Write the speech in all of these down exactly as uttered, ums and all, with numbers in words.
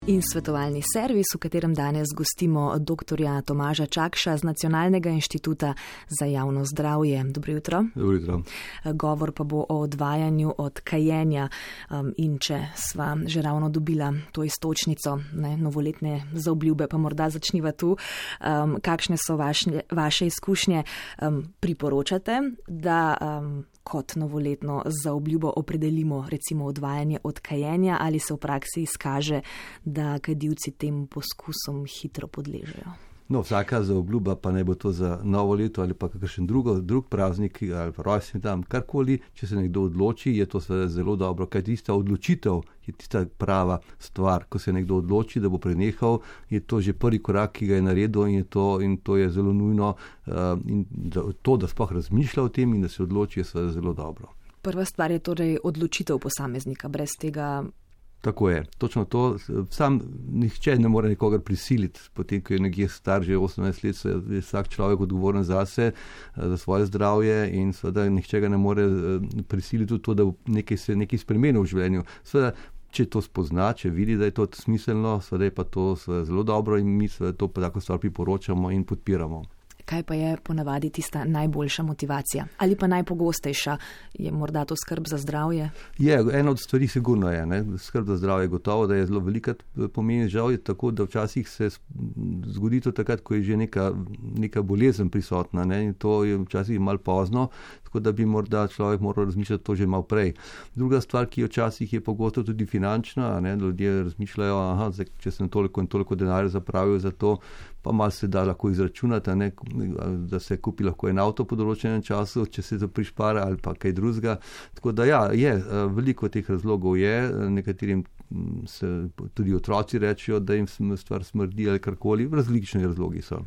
In svetovalni servis, v katerem danes gostimo doktorja Tomaža Čakša z Nacionalnega inštituta za javno zdravje. Dobro jutro. Dobro jutro. Govor pa bo o odvajanju od kajenja in če sva že ravno dobila to istočnico, ne, novoletne zaobljube, pa morda začniva tu. Um, kakšne so vaše, vaše izkušnje? Um, priporočate, da um, kot novoletno zaobljubo opredelimo recimo odvajanje od kajenja ali se v praksi izkaže, da kadilci tem poskusom hitro podležejo? No, vsaka zaobljuba, pa ne bo to za novo leto ali pa kakšen drugo, drug praznik ali rojstni dan, karkoli, če se nekdo odloči, je to seveda zelo dobro, kaj tista odločitev je tista prava stvar. Ko se nekdo odloči, da bo prenehal, je to že prvi korak, ki ga je naredil in, je to, in to je zelo nujno. Uh, in da, to, da sploh razmišlja o tem in da se odloči, je seveda zelo dobro. Prva stvar je torej odločitev posameznika, brez tega. Tako je, točno to. Sam nihče ne more nikogar prisiliti, potem, ko je nekje star, že osemnajst let, je vsak človek odgovoren zase, za svoje zdravje in seveda nihče ga ne more prisiliti v to, da nekaj se nekaj spremeni v življenju. Seveda, če to spozna, če vidi, da je to smiselno, seveda je pa to zelo dobro in mi seveda to pa tako stvar priporočamo in podpiramo. Kaj pa je ponavadi tista najboljša motivacija? Ali pa najpogostejša? Je morda to skrb za zdravje? Je, ena od stvari sigurno je. Ne? Skrb za zdravje je gotovo, da je zelo velika pomeni. Žal je tako, da včasih se zgodi to takrat, ko je že neka, neka bolezen prisotna. Ne? In to je včasih malo pozno, tako da bi morda človek moral razmišljati to že malo prej. Druga stvar, ki je včasih je pogosto tudi finančna. Ne? Ljudje razmišljajo, aha, če sem toliko in toliko denarja zapravil za to, pa malo se da lahko izračunati, ne? Da se kupi lahko en avto po določenem času, če se to prišpara ali pa kaj drugega. Tako da ja, je, veliko teh razlogov je, nekaterim se tudi otroci rečejo, da jim stvar smrdi ali karkoli, različni razlogi so.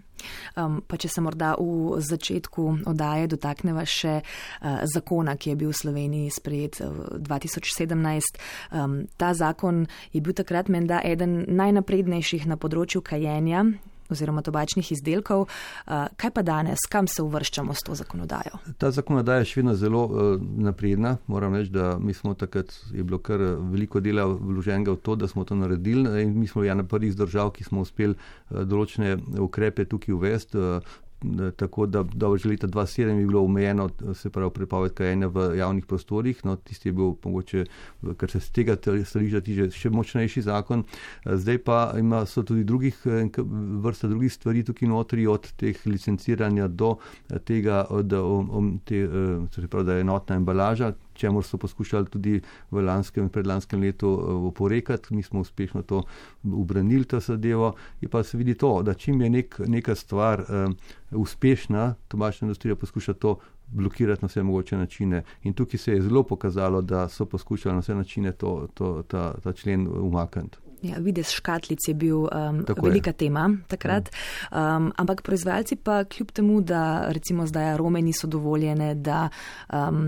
Um, pa če se morda v začetku oddaje dotakneva še uh, zakona, ki je bil v Sloveniji sprejet v dva tisoč sedemnajst. Um, ta zakon je bil takrat menda eden najnaprednejših na področju kajenja oziroma tobačnih izdelkov. Uh, kaj pa danes, kam se uvrščamo s to zakonodajo? Ta zakonodaja je še vedno zelo uh, napredna. Moram reči, da mi smo takrat, je bilo kar veliko dela vloženega v to, da smo to naredili in mi smo ena prvih držav, ki smo uspeli uh, določene ukrepe tukaj uvesti. Uh, tako da dobro že leta dva tisoč sedem je bilo omejeno, se pravi prepoved kajenja v javnih prostorih, no tisti je bil mogoče, kar se z tega stališča tiče, še močnejši zakon. Zdaj pa ima so tudi drugih, vrsta drugih stvari tukaj notri, od teh licenciranja do tega, da, te, se pravi, da je enotna embalaža, čemur so poskušali tudi v lanskem in predlanskem letu oporekati. Mi smo uspešno to ubranili, to zadevo. Je pa se vidi to, da čim je nek, neka stvar um, uspešna, tobačna industrija poskuša to blokirati na vse mogoče načine. In tukaj se je zelo pokazalo, da so poskušali na vse načine to, to, ta, ta člen umakniti. Ja, videz škatlic je bil um, velika je. tema takrat, um, ampak proizvajalci pa kljub temu, da recimo zdaj arome niso dovoljene, da um,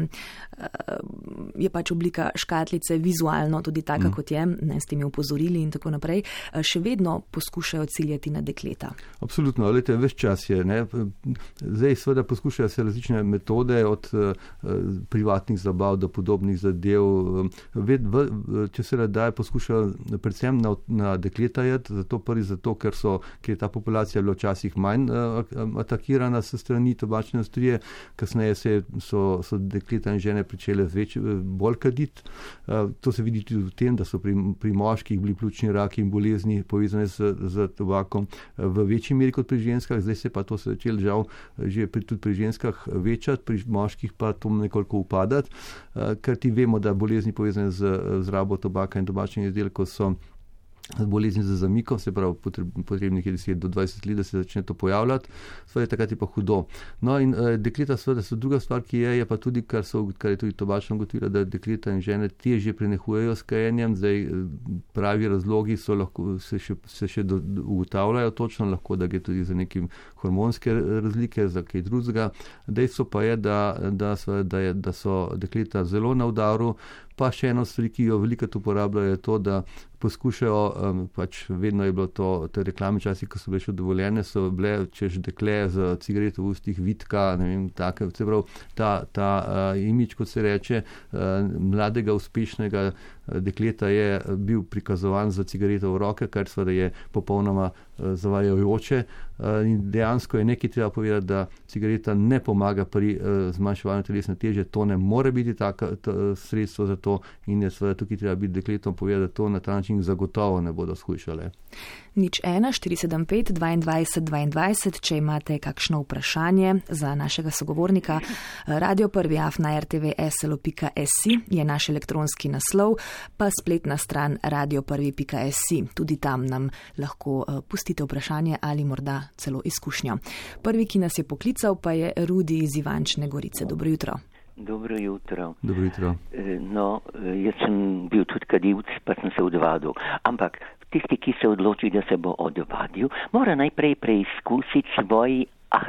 je pač oblika škatlice vizualno tudi taka, mm. kot je, ne, s temi opozorili in tako naprej, še vedno poskušajo ciljati na dekleta. Absolutno, lete, ves čas je. Ne? Zdaj seveda poskušajo se različne metode od uh, privatnih zabav do podobnih zadev. Ved, v, če se le daje, poskušajo predvsem na, na dekleta jeti, zato prvi zato, ker, so, ker je ta populacija bila včasih manj uh, atakirana s strani tobačne industrije, kasneje se, so, so dekleta in žene pričele več, bolj kaditi. Uh, to se vidi tudi v tem, da so pri, pri moških bili pljučni raki in bolezni povezane z, z tobakom uh, v večji meri kot pri ženskah. Zdaj se pa to se začelo žal že pri, tudi pri ženskah večati, pri moških pa to nekoliko upadati, uh, ker ti vemo, da bolezni povezane z, z rabo tobaka in tobačnih izdelkov so bolezni za zamikom, se pravi potrebnih je deset do dvajset let, da se začne to pojavljati, seveda takrat je pa hudo. No in e, dekleta seveda so druga stvar, ki je, je pa tudi, kar, so, kar je tudi tobačno ugotovila, da dekleta in žene težje prenehujejo s kajenjem, zdaj pravi razlogi so lahko, se še, se še do, ugotavljajo točno, lahko da gre tudi za nekim hormonske razlike, za kaj drugega. Dejstvo pa je, da, da, da, je, da so dekleta zelo na udaru. Pa še eno stvar, ki jo velikrat uporabljajo, je to, da poskušajo, um, pač vedno je bilo to, te reklame časi, ko so bile še dovoljene, so bile, češ dekle z cigareto v ustih, vitka, ne vem, take, se pravi, ta, ta uh, imič, kot se reče, uh, mladega, uspešnega, dekleta je bil prikazovan za cigareto v roke, kar seveda je popolnoma zavajajoče. In dejansko je nekaj treba povedati, da cigareta ne pomaga pri zmanjševanju telesne teže, to ne more biti tako sredstvo za to in je seveda tukaj treba biti dekletom povedati, da to na ta način zagotovo ne bodo shujšale. Nič ena, štiri sedem pet, dvaindvajset dvaindvajset, če imate kakšno vprašanje za našega sogovornika. Radio prvi afna r t v s l o pika s i je naš elektronski naslov, pa spletna stran radio prvi pika s i. Tudi tam nam lahko pustite vprašanje ali morda celo izkušnjo. Prvi, ki nas je poklical, pa je Rudi iz Ivančne Gorice. Dobro jutro. Dobro jutro. Dobro jutro. No, jaz sem bil tudi kadilc, pa sem se odvadil. Ampak tisti, ki se odloči, da se bo odvadil, mora najprej preizkusiti svoj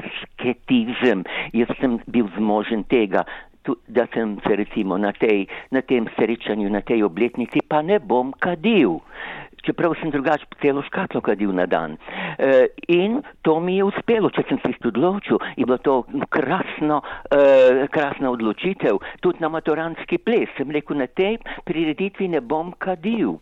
asketizem. Jaz sem bil zmožen tega, da sem se recimo na, tej, na tem srečanju, na tej obletnici, pa ne bom kadil. Čeprav sem drugače celo škatlo kadil na dan. E, in to mi je uspelo, če sem se odločil. Je bilo to krasno, e, krasna odločitev. Tudi na maturantski ples sem rekel, na tej prireditvi ne bom kadil.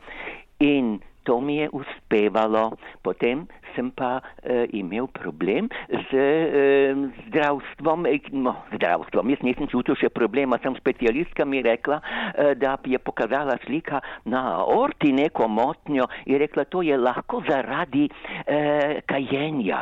In to mi je uspevalo. Potem sem pa e, imel problem z e, zdravstvom. E, no, zdravstvom. Jaz nisem čutil še problema, sem specialistka mi rekla, e, da je pokazala slika na aorti neko motnjo in rekla, to je lahko zaradi e, kajenja.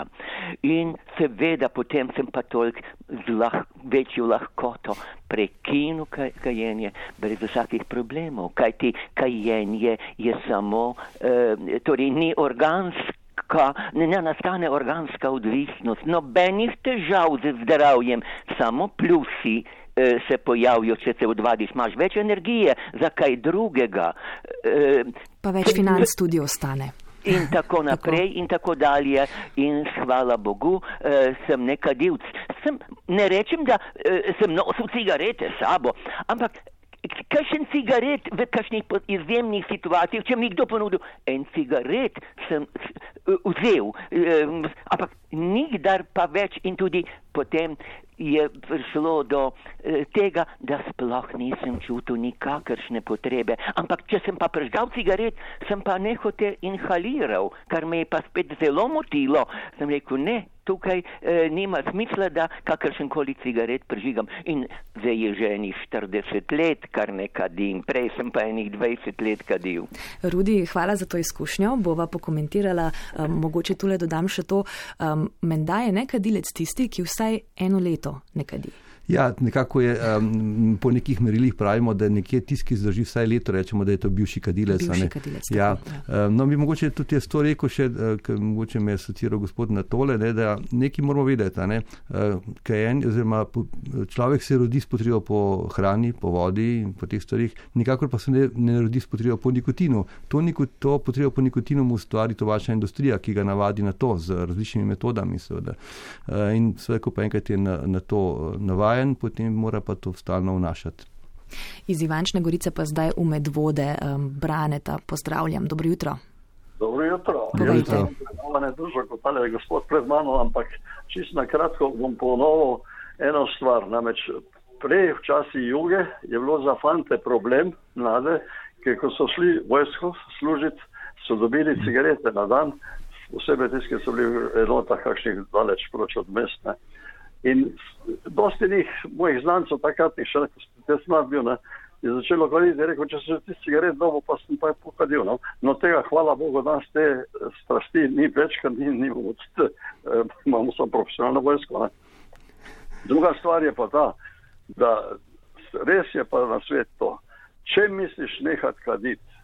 In seveda potem sem pa toliko z lah, večjo lahkoto prekinil kajenje brez vsakih problemov, kajti kajenje je samo, e, torej ni organsko, ne, ne nastane organska odvisnost, nobenih težav z zdravjem, samo plusi e, se pojavijo, če se odvadiš, imaš več energije za kaj drugega. E, pa več financ tudi ostane. In tako naprej tako. In tako dalje. In hvala Bogu, eh, sem nekadilc. Sem, ne rečem, da eh, sem nosil cigarete s sabo, ampak kakšen cigaret v kakšnih izjemnih situacijah, če mi kdo ponudil, en cigaret sem vzel, eh, ampak nikdar pa več in tudi potem je prišlo do eh, tega, da sploh nisem čutil nikakršne potrebe. Ampak če sem pa prižgal cigaret, sem pa nehote inhaliral, kar me je pa spet zelo motilo. Sem rekel, ne, tukaj eh, nima smisla, da kakršenkoli cigaret prižigam. In zdaj je že enih štirideset let, kar ne kadim. Prej sem pa enih dvajset let kadil. Rudi, hvala za to izkušnjo. Bova pokomentirala, um, mogoče tule dodam še to. Um, menda je nekadilec tisti, ki vsaj eno leto ne kadi. Ja, nekako je, um, po nekih merilih pravimo, da nekje tisti, ki zdrži vsaj leto, rečemo, da je to bivši kadilec. Bivši kadilec. Ja. Ja. Um, no, bi mogoče tudi jaz to rekel še, uh, ker mogoče me je asociral gospod na tole, ne, da nekaj moramo vedeti, ne, uh, kajenje, oziroma po, človek se rodi s potrebo po hrani, po vodi in po teh stvarih, nikakor pa se ne, ne rodi s potrebo po nikotinu. To, to potrebo po nikotinu mu ustvari tobačna industrija, ki ga navadi na to z različnimi metodami. Seveda. Uh, in seveda, ko pa enkrat je na, na to navaja, potem mora pa to stalno vnašati. Iz Ivančne Gorice pa zdaj v Medvode um, Braneta. Pozdravljam, dobro jutro. Dobro jutro. Povejte. Jaz sem ne dužo, kot ali je gospod pred mano, ampak čisto na kratko bom ponovil eno stvar. Namreč prej v časi juge je bilo za fante problem, mlade, ker ko so šli vojsko služiti, so dobili cigarete na dan, posebej tisti, ki so bili v enotah kakšnih daleč proč od mesta. In dosti njih, mojih znancev takratnih, še nekaj, te smart bil, ne, je začelo kaditi in rekel, če se ti cigaret dobo, pa sem pa pokadil. No, no tega, hvala Bogu, danes te strasti ni več, ker ni, ni odste, eh, imamo samo profesionalno vojsko. Ne. Druga stvar je pa ta, da res je pa na svet to, če misliš nehat kaditi,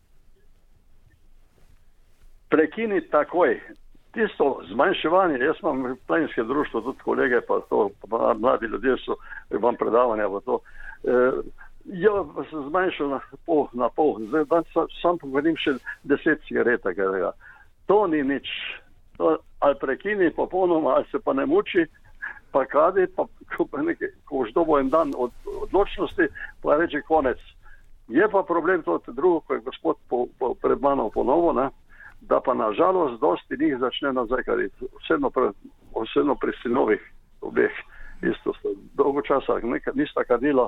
prekiniti takoj. Tisto zmanjševanje, jaz imam planinske društvo, tudi kolege, pa to, pa mladi ljudje so, imam predavanja v to, e, je se zmanjšal na pol, na pol. Zdaj dan sam, sam povedim še deset cigareta, kajega. To ni nič. To, ali prekini popolnoma, ali se pa ne muči, pa kadi, pa ko, nekaj, ko už dobo en dan od odločnosti, pa reče konec. Je pa problem to drugo, ko je gospod po, po, pred mano ponovo, ne? Da pa nažalost dosti njih začne nazaj kaditi. Vsedno, vsedno pri sinovih obeh isto so dolgo časa, nekaj nista kadila,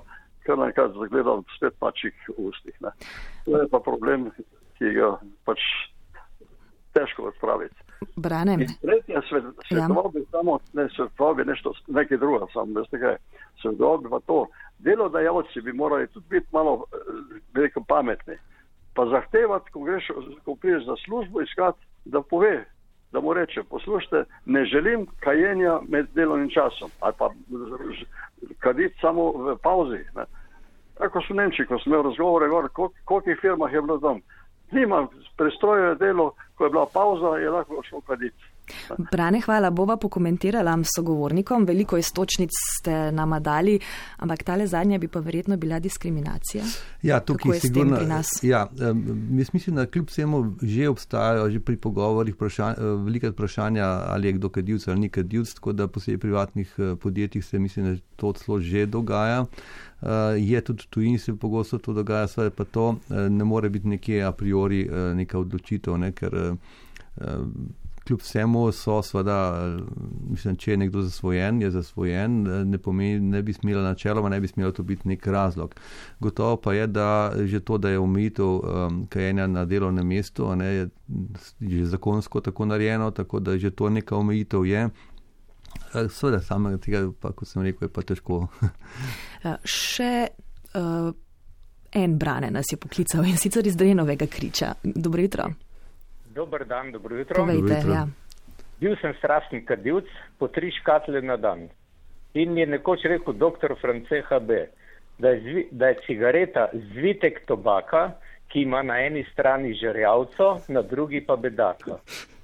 kar nekaj zagledam spet mačik v ustih. Ne. To je pa problem, ki ga pač težko odpraviti. Branem. In tretja, svet, svetoval bi samo, ne, svetoval bi nešto, nekaj druga, samo, veste kaj, svetoval bi pa to, delodajalci bi morali tudi biti malo veliko pametni, pa zahtevati, ko greš, ko priješ za službo, iskati, da pove, da mu reče, poslušajte, ne želim kajenja med delovnim časom, ali pa kaditi samo v pauzi. Ne. Tako so Nemči, ko sem imel razgovore, v kolikih firmah je bilo tam. Nima prestrojeno delo, ko je bila pauza, je lahko šlo kaditi. Brane, hvala, bova pokomentirala sogovornikom, veliko istočnic ste nama dali, ampak tale zadnja bi pa verjetno bila diskriminacija. Ja, tukaj sigurno, ja, jaz mislim, da kljub vsemu že obstajajo, že pri pogovorih vprašanja, velika vprašanja, ali je kdo kadilc ali ni kadilc, tako da posebej privatnih podjetjih se mislim, da to celo že dogaja. Uh, je tudi tujini se pogosto to dogaja, sve pa to uh, ne more biti nekje a priori uh, neka odločitev, ne, ker uh, kljub vsemu so sveda, mislim, če je nekdo zasvojen, je zasvojen, ne pomeni, ne bi smela načeloma, ne bi smela to biti nek razlog. Gotovo pa je, da že to, da je omejitev um, kajenja na delovnem mestu, ne, je že zakonsko tako narejeno, tako da že to neka omejitev je. Sveda, samega tega, pa, kot sem rekel, je pa težko. Še uh, en Brane nas je poklical in sicer iz Drenovega Kriča. Dobro jutro. Dobar dan, dobro jutro. Povejte, ja. Bil sem strastni kadilc po tri škatle na dan. In mi je nekoč rekel doktor France H B, da je, zvi, da je cigareta zvitek tobaka, ki ima na eni strani žerjavco, na drugi pa bedaka.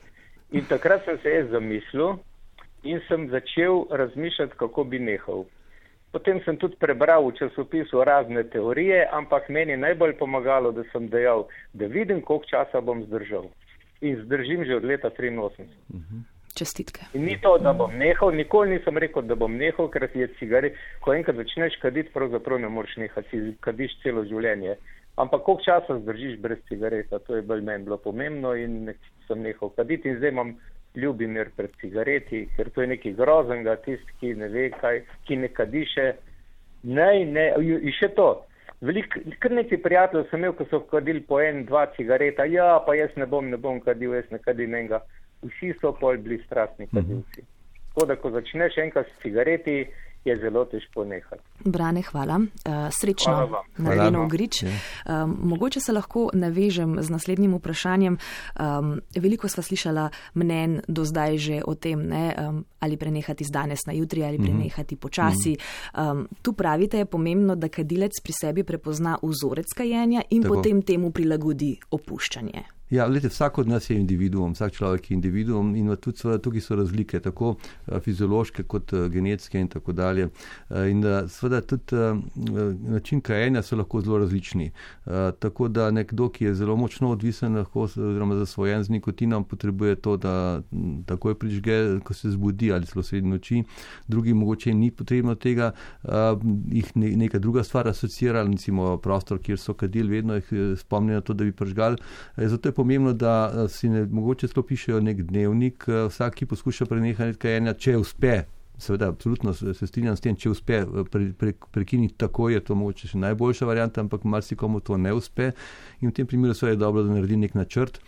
In takrat sem se jaz zamislil in sem začel razmišljati, kako bi nehal. Potem sem tudi prebral v časopisu razne teorije, ampak meni je najbolj pomagalo, da sem dejal, da vidim, koliko časa bom zdržal. In zdržim že od leta triinosemdeset. Čestitke. In ni to, da bom nehal, nikoli nisem rekel, da bom nehal, ker je cigaret, ko enkrat začneš kaditi, pravzaprav ne moreš nehati, kadiš celo življenje. Ampak koliko časa zdržiš brez cigareta, to je bolj meni bilo pomembno in sem nehal kaditi in zdaj imam ljubimir pred cigareti, ker to je nekaj groznega, tisti, ki ne ve kaj, ki ne kadiše. Ne, ne, in še to. Velik, kar neki prijatelj sem imel, ko so kadili po en, dva cigareta, ja, pa jaz ne bom, ne bom kadil, jaz ne kadim enega. Vsi so pol bili strastni kadilci. Tako da, ko začneš enkrat s cigareti, je zelo težko nehati. Brane, hvala. Uh, srečno na Drenov Grič. Ja. Um, mogoče se lahko navežem z naslednjim vprašanjem. Um, veliko sva slišala mnen do zdaj že o tem, ne, um, ali prenehati z danes na jutri, ali prenehati mm-hmm. počasi. Um, tu pravite, je pomembno, da kadilec pri sebi prepozna vzorec kajenja in Tako. potem temu prilagodi opuščanje. Ja, gledajte, vsak od nas je individuum, vsak človek je individuum in tudi tukaj so razlike, tako fiziološke kot genetske in tako dalje. In seveda tudi način kajenja so lahko zelo različni. Tako da nekdo, ki je zelo močno odvisen, lahko, oziroma zasvojen z nikotinom, potrebuje to, da takoj prižge, ko se zbudi ali celo sredi noči. Drugi mogoče ni potrebno tega, jih neka druga stvar asocira, recimo prostor, kjer so kadili, vedno jih spomni na to, da bi prižgali. Zato je pomembno, da si ne, mogoče celo pišejo nek dnevnik, vsak, ki poskuša prenehati kajenja, če uspe, seveda, absolutno se strinjam s tem, če uspe pre, pre, prekiniti tako, je to mogoče še najboljša varianta, ampak marsikomu to ne uspe in v tem primeru je dobro, da naredi nek načrt,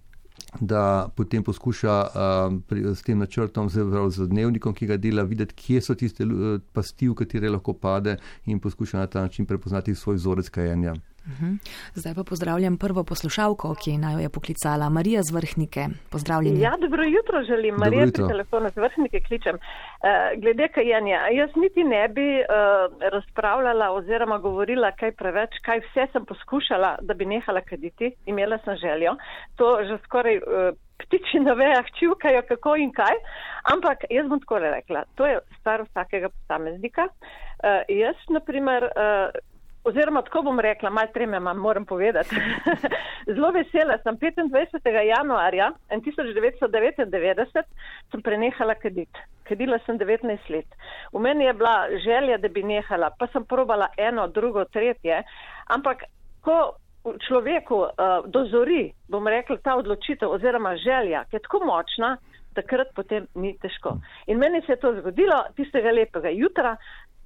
da potem poskuša uh, pri, s tem načrtom, z, z dnevnikom, ki ga dela, videti, kje so tiste uh, pasti, v katere lahko pade in poskuša na ta način prepoznati svoj vzorec kajenja. Uhum. Zdaj pa pozdravljam prvo poslušalko, ki naj jo je poklicala. Marija z Vrhnike. Pozdravljeni. Ja, dobro jutro želim. Marija pri telefonu z Vrhnike kličem. Uh, glede kajenja, jaz niti ne bi uh, razpravljala oziroma govorila kaj preveč, kaj vse sem poskušala, da bi nehala kaditi. Imela sem željo. To že skoraj uh, ptiči na vejah čivkajo kako in kaj. Ampak jaz bom tako rekla, to je stvar vsakega posameznika. Uh, jaz, na primer, uh, oziroma tako bom rekla, malo treme imam, moram povedati. Zelo vesela sem, petindvajsetega januarja tisoč devetsto devetindevetdeset sem prenehala kaditi. Kadila sem devetnajst let. V meni je bila želja, da bi nehala, pa sem probala eno, drugo, tretje, ampak ko človeku uh, dozori, bom rekla, ta odločitev oziroma želja, ki je tako močna, takrat potem ni težko. In meni se je to zgodilo tistega lepega jutra,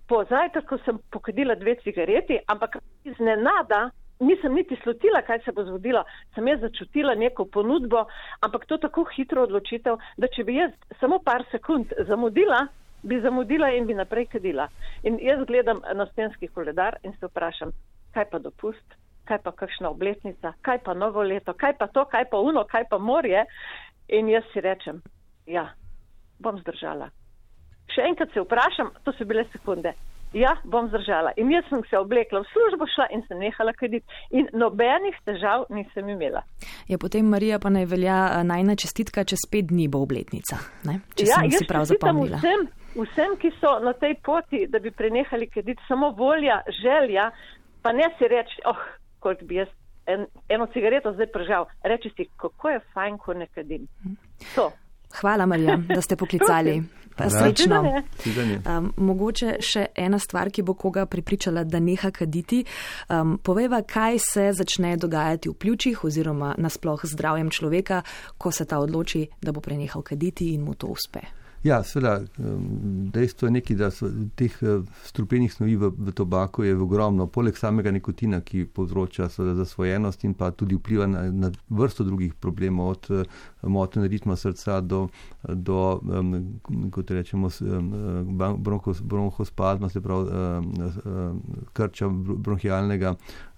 po zajtrku sem pokadila dve cigareti, ampak iznenada nisem niti slutila, kaj se bo zgodilo. Sem jaz začutila neko ponudbo, ampak to tako hitro odločitev, da če bi jaz samo par sekund zamudila, bi zamudila in bi naprej kadila. In jaz gledam na stenski koledar in se vprašam, kaj pa dopust, kaj pa kakšna obletnica, kaj pa novo leto, kaj pa to, kaj pa uno, kaj pa morje. In jaz si rečem, ja, bom zdržala. Še enkrat se vprašam, to so bile sekunde. Ja, bom zdržala. In jaz sem se oblekla v službo, šla in se nehala kaditi. In nobenih težav nisem imela. Ja, potem, Marija, pa naj velja najna čestitka, čez pet dni bo obletnica, ne? Če ja, sem si prav zapomnila. Vsem, vsem, ki so na tej poti, da bi prenehali kaditi, samo volja, želja, pa ne si reči, oh, koliko bi jaz en, eno cigareto zdaj pržal. Reči si, kako je fajn, ko ne kadim. To. Hvala, Marija, da ste poklicali. Srečno. Um, mogoče še ena stvar, ki bo koga pripričala, da neha kaditi. Um, povejva, kaj se začne dogajati v pljučih oziroma nasploh zdravjem človeka, ko se ta odloči, da bo prenehal kaditi in mu to uspe. Ja, seveda, dejstvo je nekaj, da so teh strupenih snovi v, v tobaku je ogromno. Poleg samega nikotina, ki povzroča zasvojenost in pa tudi vpliva na, na vrsto drugih problemov, od motenj ritma srca do, do um, kot rečemo, bronhos, bronhospazma, se pravi krča bronhialnega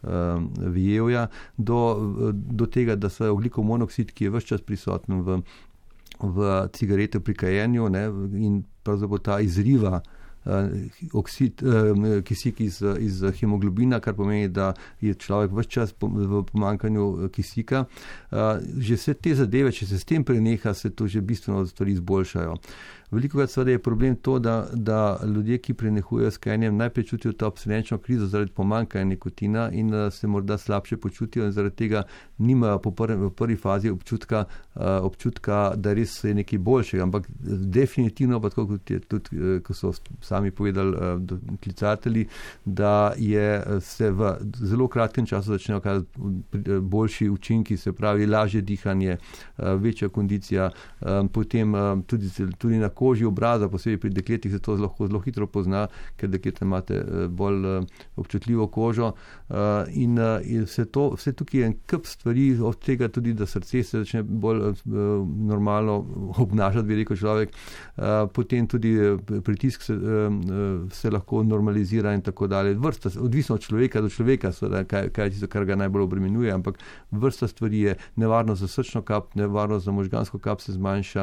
vijevja, do, do tega, da se ogljikov monoksid, ki je ves čas prisoten v v cigarete pri kajenju, ne, in pravzaprav ta izriva uh, oksid, uh, kisik iz, iz hemoglobina, kar pomeni, da je človek ves čas po, v pomanjkanju kisika. Uh, že vse te zadeve, če se s tem preneha, se to že bistveno stvari izboljšajo. Velikokrat seveda je problem to, da, da ljudje, ki prenehujejo s kajenjem, najprej čutijo to abstinenčno krizo zaradi pomanjkanja nikotina in uh, se morda slabše počutijo in zaradi tega nimajo po prvi, v prvi fazi občutka, uh, občutka, da res je nekaj boljšega. Ampak definitivno, pa tako kot je tudi, uh, ko so sami povedali uh, klicatelji, da je se v zelo kratkem času začnejo kazati boljši učinki, se pravi lažje dihanje, uh, večja kondicija, uh, potem uh, tudi, tudi na koži obraza, posebej pri dekletih se to lahko zelo hitro pozna, ker deklete imate bolj občutljivo kožo in vse, to, vse tukaj je en kup stvari, od tega tudi, da srce se začne bolj normalno obnašati, bi rekel človek, potem tudi pritisk se, se lahko normalizira in tako dalje. Vrsta, odvisno od človeka do človeka, seveda, kaj, kaj je tisto, kar ga najbolj obremenjuje, ampak vrsta stvari je nevarno za srčno kap, nevarno za možgansko kap se zmanjša,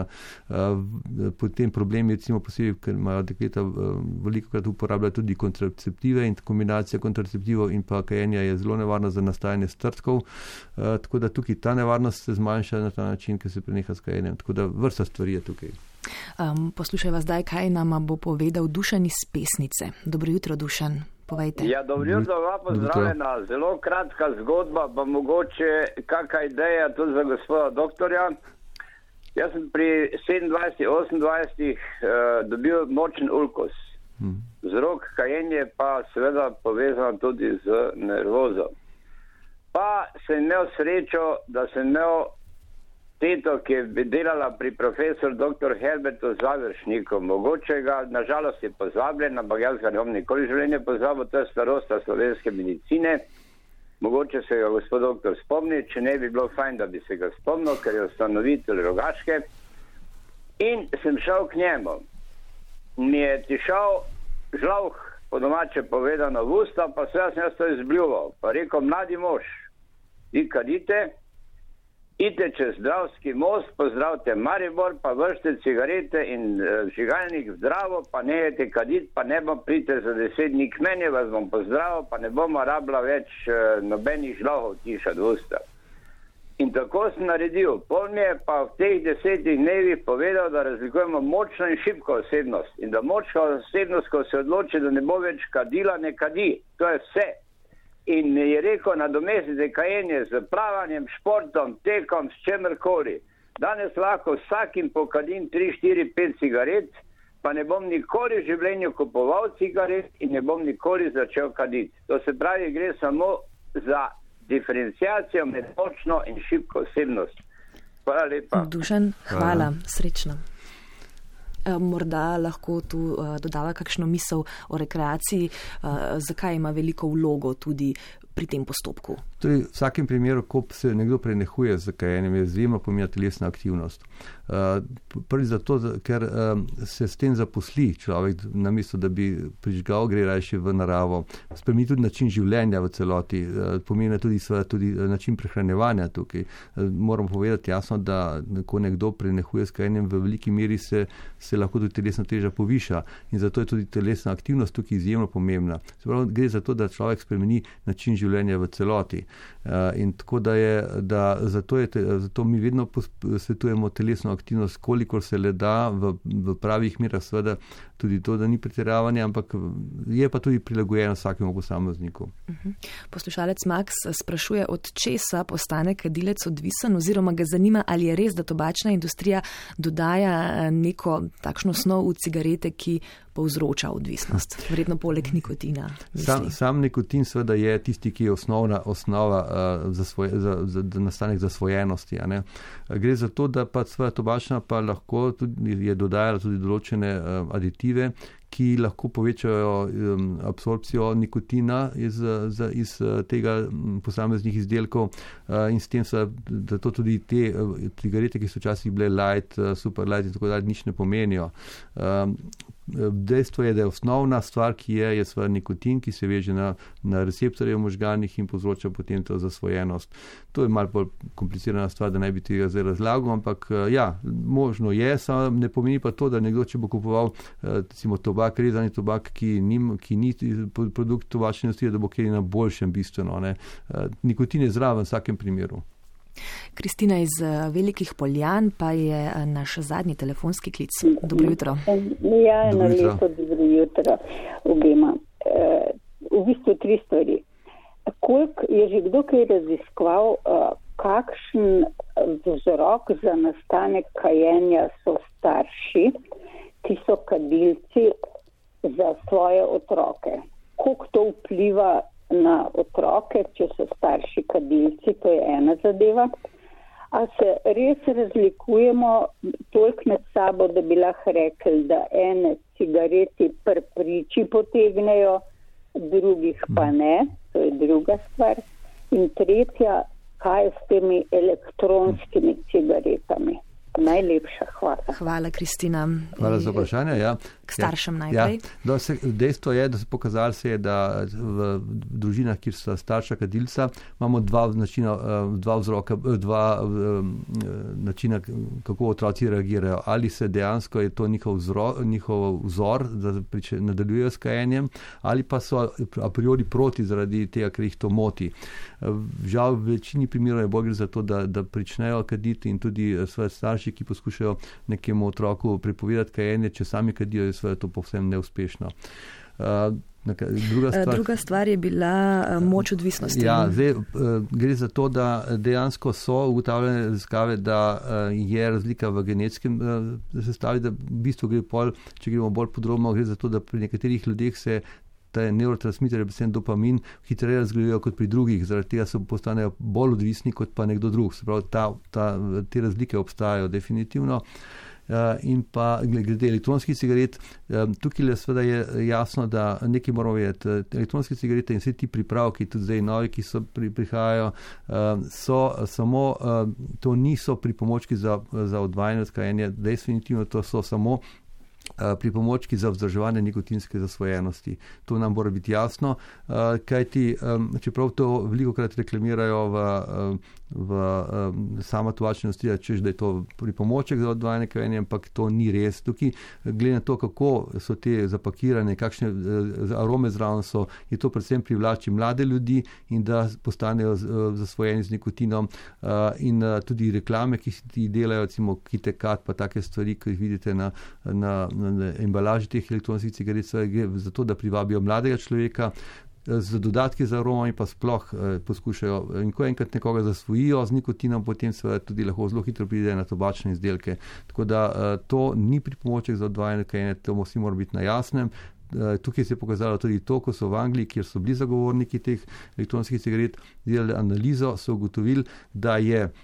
potem problemi, recimo posebej, ker imajo dekleta veliko krat uporabljajo tudi kontraceptive in kombinacija kontraceptivov in pa kajenja je zelo nevarna za nastajanje strdkov, uh, tako da tukaj ta nevarnost se zmanjša na ta način, ker se preneha s kajenjem, tako da vrsta stvari je tukaj. Um, poslušajva zdaj, kaj nam bo povedal Dušan iz Pesnice. Dobro jutro, Dušan. Povejte. Ja, dobro jutro, vam pozdravljena. Zelo kratka zgodba, pa mogoče kakšna ideja tudi za gospoda doktorja. Jaz sem pri sedemindvajsetih, osemindvajsetih uh, dobil močen ulkus. Hmm. Vzrok kajenje pa seveda povezan tudi z nervozo. Pa sem imel srečo, da sem imel teto, ki je delala pri profesor doktor Herbertu Završniku. Mogoče ga, nažalost je pozabljen, ampak jaz ga ne bom nikoli življenje pozabil, to je starosta slovenske medicine. Mogoče se ga gospod doktor spomni, če ne bi bilo fajn, da bi se ga spomnil, ker je ustanovitelj Rogaške. In sem šel k njemu. Mi je tišal žlavh, po domače povedano, v usta, pa se jaz sem to izbljuval. Pa rekel, mladi mož, vi kadite, idite čez Dravski most, pozdravite Maribor, pa vršte cigarete in uh, žigalnik zdravo, pa nehajte kaditi, pa ne bom prite za deset dni k meni, vas bom pozdravil, pa ne bomo rabila več uh, nobenih žlohov tišati v usta. In tako sem naredil. Pol mi je pa v teh desetih dnevih povedal, da razlikujemo močno in šibko osebnost. In da močna osebnost, ko se odloči, da ne bo več kadila, ne kadi. To je vse. In je rekel, nadomestite kajenje z plavanjem, športom, tekom, s čemerkoli. Danes lahko vsakim pokadim tri, štiri, pet cigaret, pa ne bom nikoli v življenju kupoval cigaret in ne bom nikoli začel kaditi. To se pravi, gre samo za diferenciacijo med močno in šibko osebnost. Hvala lepa. Dušan, hvala, hvala. Srečno. Morda lahko tu dodava kakšno misel o rekreaciji, zakaj ima veliko vlogo tudi pri tem postopku. Torej, v vsakem primeru, ko se nekdo prenehuje z kajenjem, je izjemno pomembna telesna aktivnost. Prvi zato, ker se s tem zaposli človek, namesto da bi prižgal, gre rajši v naravo. Spremeni tudi način življenja v celoti, pomeni tudi, tudi način prehranjevanja tukaj. Moram povedati jasno, da ko nekdo prenehuje s kajenjem, v veliki meri se, se lahko tudi telesna teža poviša in zato je tudi telesna aktivnost tukaj izjemno pomembna. Se pravi, gre za to, da človek spremeni način življenja v celoti. In tako da je, da zato, je, zato mi vedno svetujemo telesno aktivnost, kolikor se le da, v, v pravih merah, seveda tudi to, da ni pretiravanje, ampak je pa tudi prilagojeno vsakemu posamezniku. Poslušalec Max sprašuje, od česa postane kadilec odvisen, oziroma ga zanima, ali je res, da tobačna industrija dodaja neko takšno snov v cigarete, ki povzroča odvisnost, verjetno poleg nikotina. Sam, sam nikotin seveda je tisti, ki je osnovna osnova uh, za, svoj, za, za, za nastanek zasvojenosti. A ne? Gre za to, da pa svoja tobačna pa lahko tudi, je dodajala tudi določene uh, aditive, ki lahko povečajo um, absorpcijo nikotina iz, z, iz tega posameznih izdelkov uh, in s tem so, da to tudi te uh, cigarete, ki so včasih bile light, uh, super light in tako dalje, nič ne pomenijo. Um, Dejstvo je, da je osnovna stvar, ki je, je svoj nikotin, ki se veže na, na receptorje v možganih in povzroča potem to zasvojenost. To je malo bolj komplicirana stvar, da naj bi tega zdaj razlagal, ampak ja, možno je, samo ne pomeni pa to, da nekdo, če bo kupoval recimo tobak, rezani tobak, ki ni, ki ni produkt tobačne industrije, da bo kaj na boljšem bistveno. Ne. Nikotin je zraven v vsakem primeru. Kristina iz Velikih Poljan pa je naš zadnji telefonski klic. Dobro jutro. Ja, eno lepo dobro jutro obema. V bistvu tri stvari. Koliko je že kdo kaj raziskval, kakšen vzrok za nastanek kajenja so starši, ki so kadilci, za svoje otroke? Koliko to vpliva na otroke, če so starši kadilci, to je ena zadeva. A se res razlikujemo toliko med sabo, da bi lahko rekli, da ene cigareti pri priči potegnejo, drugih pa ne, to je druga stvar. In tretja, kaj je s temi elektronskimi cigaretami? Najlepša hvala. Hvala, Kristina. Hvala za vprašanje. Ja. K staršem najprej. Ja. No, se, dejstvo je, da se pokazalo se je, da v družinah, kjer so starša kadilca, imamo dva načina, dva vzroka, dva načina, kako otroci reagirajo. Ali se dejansko je to njihov, vzro, njihov vzor, da nadaljujejo s kajenjem, ali pa so a priori proti zaradi tega, ker jih to moti. Žal v večini primerov je bolj gre za to, da, da pričnejo kaditi in tudi svoje starši, ki poskušajo nekemu otroku prepovedati kajenje, če sami kadijo, je svoje to povsem neuspešno. Uh, druga, stvar, druga stvar je bila uh, moč odvisnosti. Ja, zdaj, uh, gre za to, da dejansko so ugotavljene raziskave, da uh, je razlika v genetskem uh, sestavi, da v bistvu gre pol, če gremo bolj podrobno, gre za to, da pri nekaterih ljudeh se ta neurotransmiter, predvsem dopamin, hitreje razgledujejo kot pri drugih, zaradi tega so postanejo bolj odvisni kot pa nekdo drug. Se pravi, ta, ta, te razlike obstajajo definitivno. Uh, in pa glede elektronskih cigaret, um, tukaj le seveda je jasno, da nekaj moramo vedeti. Elektronske cigarete in vse ti pripravki, tudi zdaj novi, ki so pri, prihajajo, um, so samo, um, to niso pripomočki za, za odvajanje od kajenja, definitivno to so samo pripomočki za vzdrževanje nikotinske zasvojenosti. To nam mora biti jasno, kajti čeprav to velikokrat reklamirajo v, v sama tobačna industrija, češ da je to pripomoček za odvajanje kajenja, ampak to ni res. Tukaj, glede na to, kako so te zapakirane, kakšne arome zraven so, je to predvsem privlači mlade ljudi in da postanejo zasvojeni z nikotinom in tudi reklame, ki si delajo, recimo KitKat, pa take stvari, ki jih vidite na, na na embalaži teh elektronskih cigaret, gre za to, da privabijo mladega človeka, z dodatki za aromami pa sploh eh, poskušajo. In ko enkrat nekoga zasvojijo z nikotinom, potem se tudi lahko zelo hitro pride na tobačne izdelke. Tako da eh, to ni pripomoček za odvajanje kajenja, to vsi mora biti na jasnem. Tukaj se je pokazalo tudi to, ko so v Angliji, kjer so bili zagovorniki teh elektronskih cigaret, delali analizo, so ugotovili, da je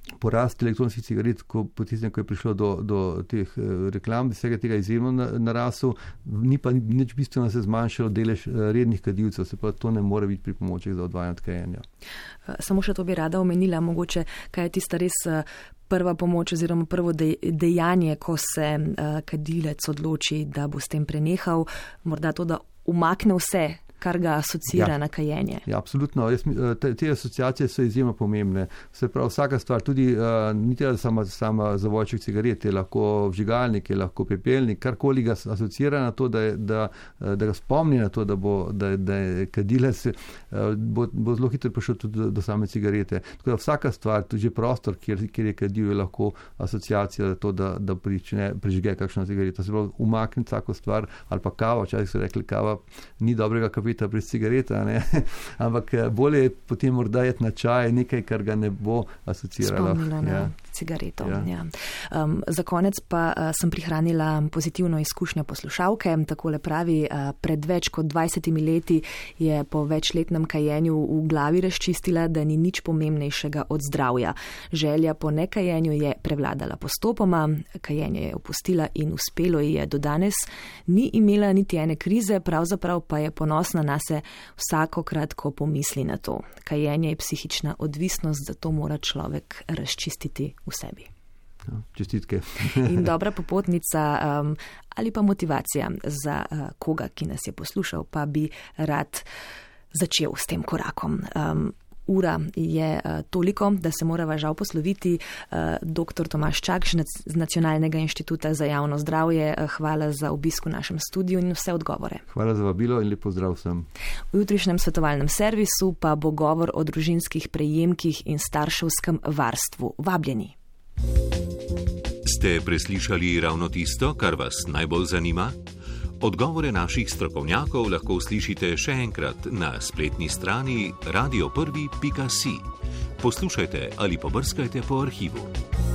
porast elektronskih cigaret, ko, potisnem, ko je prišlo do, do teh reklam, vsega tega izjemno narasel, ni pa nič bistveno se zmanjšalo delež rednih kadilcev, se pa to ne more biti pripomoček za odvajanje od kajenja. Samo še to bi rada omenila, mogoče, kaj je tista res prva pomoč oziroma prvo dejanje, ko se kadilec odloči, da bo s tem prenehal, morda to, da umakne vse, kar ga asocira ja. na kajenje. Ja, absolutno. Jaz, te, te asociacije so izjemno pomembne. Se pravi, vsaka stvar, tudi uh, ni treba sama, sama zavojček cigaret, je lahko vžigalnik, je lahko pepelnik, karkoli ga asocira na to, da, je, da, da ga spomni na to, da, bo, da, da je kadilec, uh, bo, bo zelo hitro prišel tudi do, do same cigarete. Tako da vsaka stvar, tudi prostor, kjer, kjer je kadil, je lahko asociacija za to, da, da prične, prižge kakšno cigareto. Se pravi, umakniti vsako stvar, ali pa kava, včasih so rekli, kava ni dobrega kapitala, brez cigareta, ne? Ampak bolje je potem morda jeti na čaj, nekaj, kar ga ne bo asociralo. Spomnilo na ja. cigareto. Ja. Ja. Um, za konec pa uh, sem prihranila pozitivno izkušnjo poslušalke. Takole pravi, uh, pred več kot dvajsetimi leti je po večletnem kajenju v glavi razčistila, da ni nič pomembnejšega od zdravja. Želja po nekajenju je prevladala postopoma, kajenje je opustila in uspelo ji je do danes. Ni imela niti ene krize, pravzaprav pa je ponosna nase vsakokrat, ko pomisli na to. Kajenje je psihična odvisnost, zato mora človek razčistiti v sebi. Ja, čestitke. In dobra popotnica um, ali pa motivacija za uh, koga, ki nas je poslušal, pa bi rad začel s tem korakom. Um, Ura je uh, toliko, da se morava žal posloviti. Uh, doktor Tomaž Čakš z Nacionalnega inštituta za javno zdravje, uh, hvala za obisk v našem studiu in vse odgovore. Hvala za vabilo in lep pozdrav vsem. V jutrišnjem svetovalnem servisu pa bo govor o družinskih prejemkih in starševskem varstvu. Vabljeni. Ste preslišali ravno tisto, kar vas najbolj zanima? Odgovore naših strokovnjakov lahko slišite še enkrat na spletni strani radio prvi pika si. Poslušajte ali pobrskajte po arhivu.